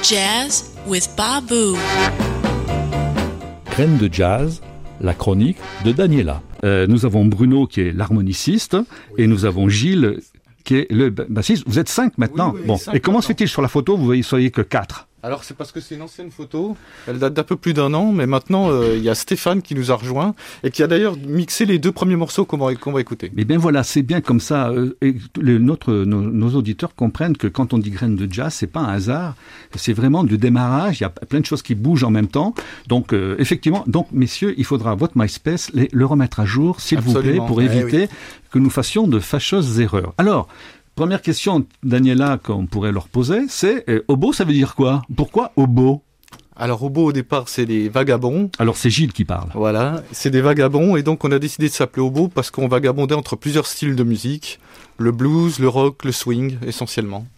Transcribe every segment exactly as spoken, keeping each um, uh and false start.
Jazz with Babou. Graines de jazz, la chronique de Daniela. Euh, nous avons Bruno qui est l'harmoniciste oui. et nous avons Gilles qui est le bassiste. Vous êtes cinq maintenant. Oui, oui, bon. cinq Et comment maintenant. se fait-il sur la photo, vous voyez, soyez que quatre? Alors c'est parce que c'est une ancienne photo, elle date d'un peu plus d'un an, mais maintenant euh, il y a Stéphane qui nous a rejoint et qui a d'ailleurs mixé les deux premiers morceaux qu'on va, qu'on va écouter. Mais bien voilà, c'est bien comme ça. Euh, et les, notre, nos, nos auditeurs comprennent que quand on dit graines de jazz, c'est pas un hasard, c'est vraiment du démarrage. Il y a plein de choses qui bougent en même temps. Donc euh, effectivement, donc messieurs, il faudra votre MySpace les, le remettre à jour, s'il Absolument. vous plaît, pour éviter eh oui. que nous fassions de fâcheuses erreurs. Alors. Première question, Daniela, qu'on pourrait leur poser, c'est euh, hobo, ça veut dire quoi? Pourquoi hobo? Alors hobo au départ, c'est des vagabonds. Alors c'est Gilles qui parle. Voilà, c'est des vagabonds et donc on a décidé de s'appeler hobo parce qu'on vagabondait entre plusieurs styles de musique, le blues, le rock, le swing essentiellement.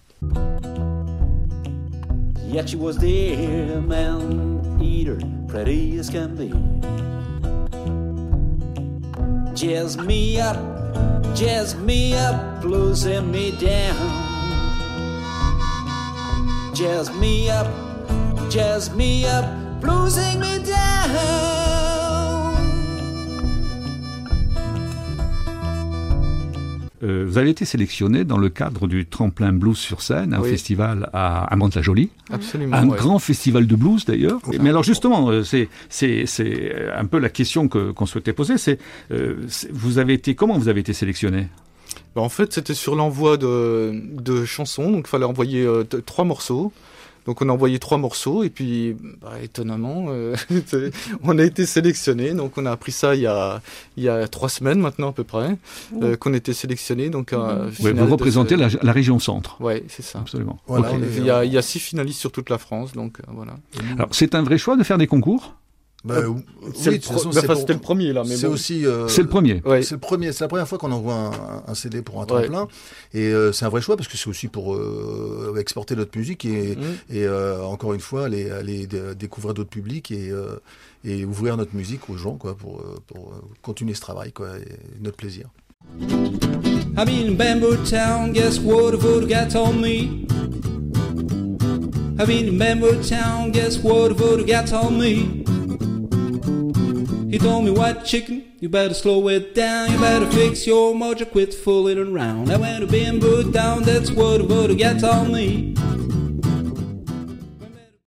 Yet she was there, man eater, pretty as can be. Jazz me up. Jazz me up, bluesing me down. Jazz me up, jazz me up, bluesing me down. Euh, vous avez été sélectionné dans le cadre du Tremplin Blues sur scène, un oui. festival à, à Mantes-la-Jolie. Absolument. Un ouais. grand festival de blues d'ailleurs. Oui. Mais alors justement, euh, c'est, c'est, c'est un peu la question que, qu'on souhaitait poser. C'est, euh, c'est, vous avez été, comment vous avez été sélectionné? Bah en fait, c'était sur l'envoi de, de chansons, donc il fallait envoyer euh, t- trois morceaux. Donc on a envoyé trois morceaux et puis bah, étonnamment euh, on a été sélectionné. Donc on a appris ça il y a il y a trois semaines maintenant à peu près euh, qu'on était sélectionné. Donc euh, ouais, vous représentez ce... la, la région centre. Ouais, c'est ça. Absolument. Voilà, okay. il y a il y a six finalistes sur toute la France. Donc euh, voilà. Alors c'est un vrai choix de faire des concours? Bah, euh, c'est oui, le pro- façon, c'est enfin, pour... c'était le premier là, mais c'est bon. aussi. Euh, c'est le premier. Ouais. C'est le premier. C'est la première fois qu'on envoie un, un C D pour un tremplin, ouais. et euh, c'est un vrai choix parce que c'est aussi pour euh, exporter notre musique et, mmh. et euh, encore une fois aller, aller d- découvrir d'autres publics et, euh, et ouvrir notre musique aux gens quoi pour pour continuer ce travail quoi et notre plaisir. I'm in Bamboo Town, guess what the voodoo guy told me? I'm in Bamboo Town, guess what the voodoo guy told me? He told me, white chicken, you better slow it down. You better fix your mojo, quit fooling around. I went to Bamboo Town, that's what the voodoo guy told me.